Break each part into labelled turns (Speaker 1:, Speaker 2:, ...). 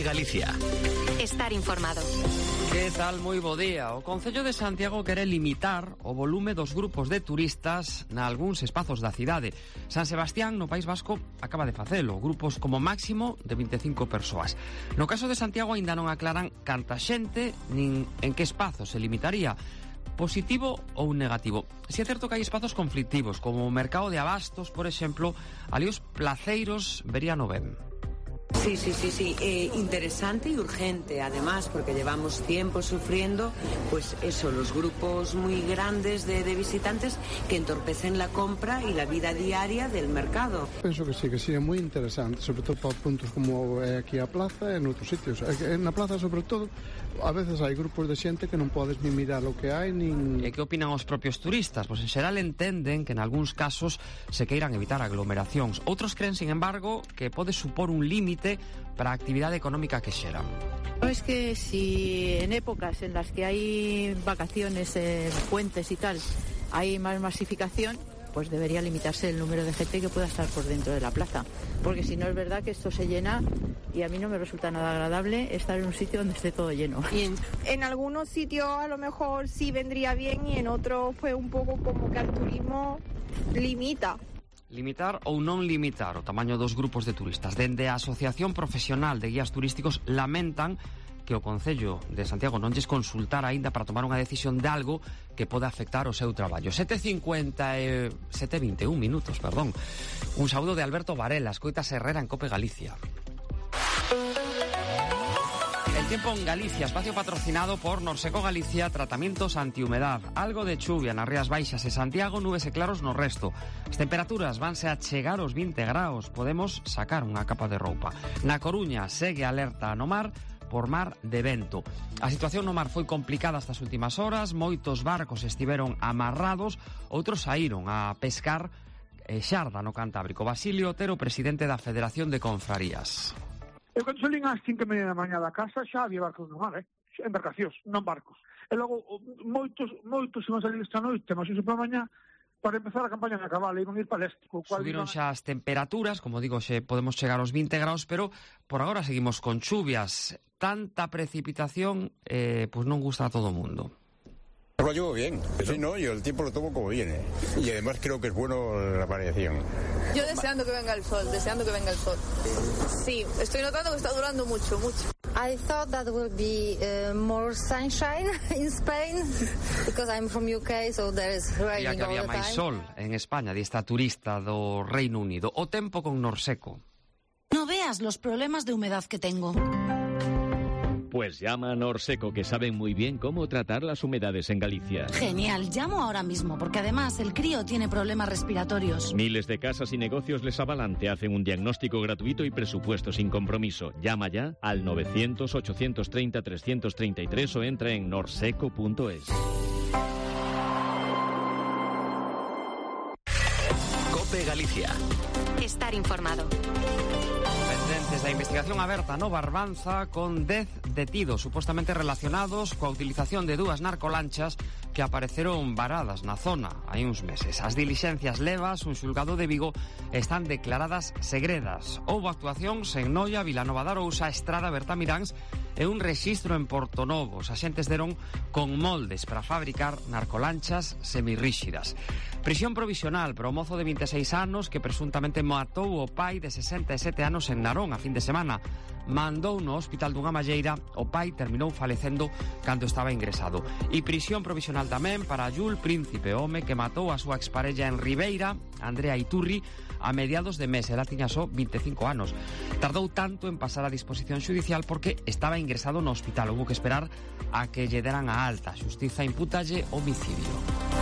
Speaker 1: Galicia.
Speaker 2: Estar informado.
Speaker 3: Que tal? Moi bo día. O Concello de Santiago quere limitar o volume dos grupos de turistas nalgúns espazos da cidade. San Sebastián, no País Vasco, acaba de facelo. Grupos como máximo de 25 persoas. No caso de Santiago aínda non aclaran canta xente nin en que espazo se limitaría. Positivo ou negativo. Si é certo que hai espazos conflictivos, como o mercado de abastos, por exemplo, ali os placeiros verían o ben.
Speaker 4: Sí. Interesante y urgente, además, porque llevamos tiempo sufriendo, pues eso, los grupos muy grandes de visitantes que entorpecen la compra y la vida diaria del mercado.
Speaker 5: Penso que sí, é moi interesante, sobre todo para puntos como aquí a plaza e en outros sitios. Na plaza, sobre todo, a veces hai grupos de xente que non podes nin mirar o que hai, nin...
Speaker 3: E que opinan os propios turistas? Pois en xeral entenden que en algúns casos se queiran evitar aglomeracións. Outros creen, sin embargo, que pode supor un límite para a actividade económica que xeran.
Speaker 6: Es que si en épocas en las que hay vacaciones, puentes y tal, hay más masificación, pues debería limitarse el número de gente que pueda estar por dentro de la plaza. Porque si no, es verdad que esto se llena y a mí no me resulta nada agradable estar en un sitio donde esté todo lleno.
Speaker 7: Y en algunos sitios a lo mejor sí vendría bien y en otros pues un poco como que al turismo limita.
Speaker 3: Limitar ou non limitar o tamaño dos grupos de turistas. Dende a Asociación Profesional de Guías Turísticos lamentan que o Concello de Santiago non lles consultar aínda para tomar unha decisión de algo que pode afectar o seu traballo. 7:21 minutos, perdón. Un saúdo de Alberto Varela, escoitas Herrera en Cope Galicia. El tiempo en Galicia, espacio patrocinado por Norseco Galicia, tratamientos antihumedad. Algo de chuvia nas Rías Baixas e Santiago, nubes e claros no resto. As temperaturas vanse a chegar aos 20 graus. Podemos sacar unha capa de roupa. Na Coruña segue alerta no mar por mar de vento. A situación no mar foi complicada estas últimas horas. Moitos barcos estiveron amarrados, outros saíron a pescar xarda no Cantábrico. Basilio Otero, presidente da Federación de Confrarías.
Speaker 8: Eu cando salín ás 5:30 da mañá da casa xa había barcos no mar, embarcacións, non barcos. E logo moitos iban salir esta noite, mas iso pola mañá para empezar a campaña na cabala, iban ir para este.
Speaker 3: Subiron xa as temperaturas, como digo, xe podemos chegar aos 20 graus, pero por agora seguimos con chuvias. Tanta precipitación, pues non gusta a todo o mundo.
Speaker 9: Lo llevo bien, sí, no, yo el tiempo lo tomo como viene. Y además creo que es bueno la variación.
Speaker 7: Yo deseando que venga el sol. Sí, estoy notando que está durando mucho.
Speaker 10: I thought that will be more sunshine in Spain because I'm from UK, so there is raining all the time.
Speaker 3: Ya que había máis sol en España, di esta turista do Reino Unido. O tempo con Norseco.
Speaker 11: No veas los problemas de humedad que tengo.
Speaker 12: Pues llama a Norseco, que saben muy bien cómo tratar las humedades en Galicia.
Speaker 11: Genial, llamo ahora mismo, porque además el crío tiene problemas respiratorios.
Speaker 12: Miles de casas y negocios les avalan, te hacen un diagnóstico gratuito y presupuesto sin compromiso. Llama ya al 900-830-333 o entra en norseco.es.
Speaker 1: Cope Galicia.
Speaker 2: Estar informado.
Speaker 3: Pendentes da investigación aberta no Barbanza con 10 detidos supostamente relacionados coa utilización de dúas narcolanchas que apareceron varadas na zona hai uns meses. As dilixencias levas, un xulgado de Vigo, están declaradas segredas. Houbo actuacións en Noia, Vilanova de Arousa, Estrada, Bertamiráns e un rexistro en Portonovo. Os axentes deron con moldes para fabricar narcolanchas semirríxidas. Prisión provisional para o mozo de 26 anos que presuntamente matou o pai de 67 anos en Narón a fin de semana. Mandou no hospital dunha malleira, o pai terminou falecendo cando estaba ingresado. E prisión provisional tamén para Yul Príncipe, home que matou a súa exparella en Ribeira, Andrea Iturri, a mediados de mes. Ela tiña só 25 anos. Tardou tanto en pasar a disposición xudicial porque estaba ingresado no hospital. Houbo que esperar a que lle deran a alta. A xustiza impútalle homicidio.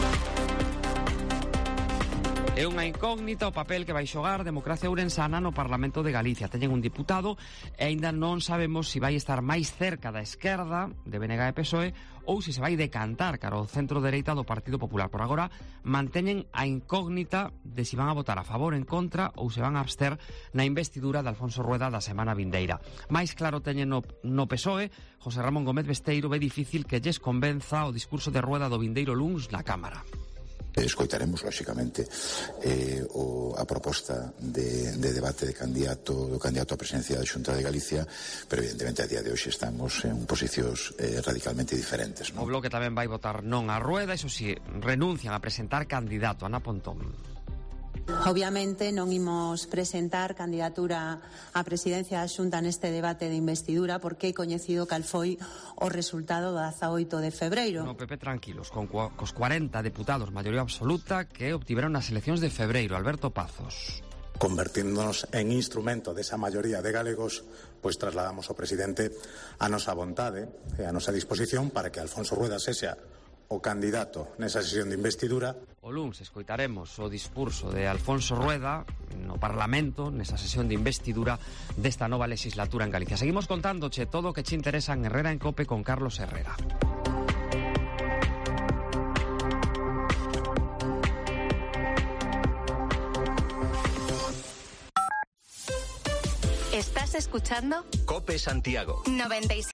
Speaker 3: É unha incógnita o papel que vai xogar Democracia Ourensana no Parlamento de Galicia. Teñen un diputado e aínda non sabemos se vai estar máis cerca da esquerda de BNG e PSOE ou se vai decantar cara ao centro-dereita do Partido Popular. Por agora manteñen a incógnita de se van a votar a favor, en contra ou se van a abster na investidura de Alfonso Rueda da semana vindeira. Máis claro teñen no PSOE. José Ramón Gómez Besteiro ve difícil que lles convenza o discurso de Rueda do vindeiro luns na Cámara.
Speaker 13: Escoitaremos, lóxicamente, a proposta de debate do candidato á presidencia da Xunta de Galicia, pero evidentemente a día de hoxe estamos en posicións radicalmente diferentes,
Speaker 3: O
Speaker 13: non?
Speaker 3: Bloque tamén vai votar non á rueda, iso si, renuncian a presentar candidato. Ana Pontón.
Speaker 14: Obviamente non imos presentar candidatura á presidencia da Xunta neste debate de investidura porque é coñecido cal foi o resultado do 18 de febreiro.
Speaker 3: No PP tranquilos, cos 40 deputados, maioría absoluta, que obtiveron nas eleccións de febreiro. Alberto Pazos.
Speaker 15: Convertirnos en instrumento desa maioría de galegos, pois trasladamos ao presidente a nosa vontade e a nosa disposición para que Alfonso Rueda sexa o candidato nesa sesión de investidura.
Speaker 3: O luns escoitaremos o discurso de Alfonso Rueda no Parlamento nesa sesión de investidura desta nova legislatura en Galicia. Seguimos contándoche todo o que che interesa en Herrera en Cope con Carlos Herrera.
Speaker 2: ¿Estás escuchando?
Speaker 1: Cope Santiago.
Speaker 2: 96.